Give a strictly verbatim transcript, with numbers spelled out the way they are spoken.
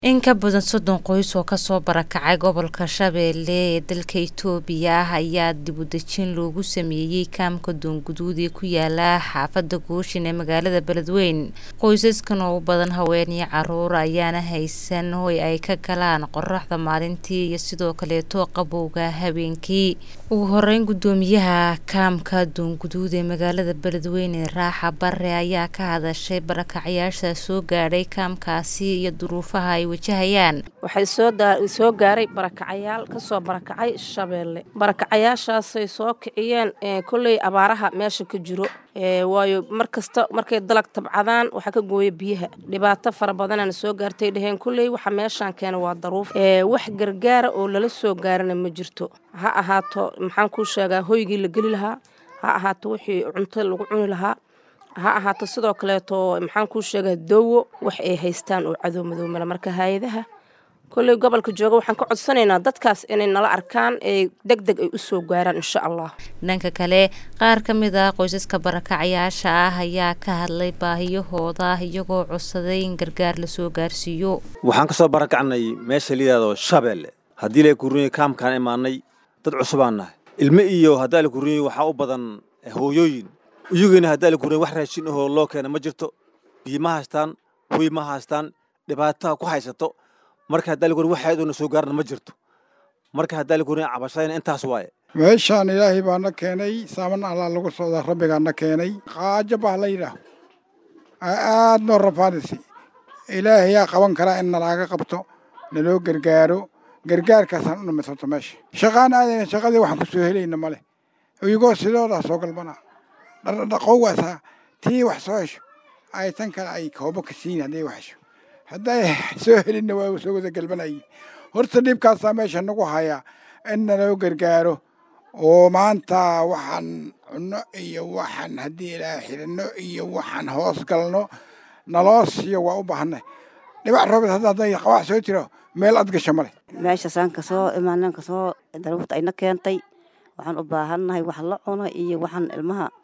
In ka badan soddon qoys oo ka soo barakacay gobolka Shabeelle ee dalka Itoobiya ayaa dib u dejin loogu sameeyay kaamka Doonguduud ee ku yaala xaafadda Gooshin ee magaalada Beledweyne. Qoysaskan oo u badan haween iyo carruur ayaana haysan hoy ay ka galaan qorraxda maalintii iyo sidoo kaleeto qabowga habeenkii. Ugu horeyn gudoomiyaha kaamka Doonguduud ee magaalada Beledweyne Raaxa Barre ayaa ka hadashay barakacayaasha soo gaadhay kaamkaasi iyo duruufaha ay wajahayaan. waxay soo soo gaaray barakacayaal ka soo barakacay Shabeelle. barakacayaashaas ay soo kiciyeen kulay abaaraha meesha ka jiro ee waayo markasta markay dalag tabcadaan waxa ka gooyay biyaha dhibaato fara badan aan soo gaartay dhaheen kulay waxa meeshan keenay waa daruuf ee wax gargaar oo lala soo gaarana ma jirto ha ahaato maxaan ku sheegaa hoygii la gali lahaa ha ahaato wixii cunto lagu cuni lahaa ha ahaato sidoo kaleeto maxaan ku sheegaa dawo wax ay haystaan oo cadow madow mala marka hay'adaha kulay gobolka jooga waxaan ka codsanaynaa dadkaas inay nala arkaan ee degdeg ay u soo gaaraan insha Allah. Dhanka kale qaar ka mid ah qoysaska barakacayaasha ah ayaa ka hadlay baahiyahooda iyagoo codsaday in gargaar la soo gaarsiiyo. waxaan ka soo barakacnay meesha liidado Shabeelle haddii la kuriyay kaamkaan imaanay dad cusubaan ilmo iyo haddii la kuriyay waxa u badan hooyooyin iyaguna haddii la kuriyay wax raashin oo loo keenay ma jirto biyo ma haystaan hoy ma haystaan dhibaato ku haysato marka haddii la kuriyay wax ayadoo soo gaarna ma jirto marka haddii la kuriyay cabashayna intaas waaye meeshaan ilaahay baa na keenay saaman Allah lagu soo rabbiga na keenay qaaja baa la yiraahdo aad noo rafaadisi ilaahay yaa qaban kara in nalaga qabto naloo gargaaro gargaarkaasaan u nimisato meesha shaqaan aadayna shaqadii waxaan ku soo helayna male iyagoo sidooda soo galbana dhaqowgaasa tii wax soo hesho ay tan kale ay koobo ka siin haddii wax hesho hadday soo helinna waa soo wada galbanayay horta dhibkaasaa meesha nagu haya in naloo gargaaro oo maanta waxaan cunno iyo waxaan haddii ilaa xidhanno iyo waxaan hoos galno naloo siiyo waa u baahanay dhibac roobad hadday qawax soo jiro meel ad gasho male meeshasaan ka soo imaanan ka soo daruurta ayna keentay waxaan u baahannahay wax la cuno iyo waxaan ilmaha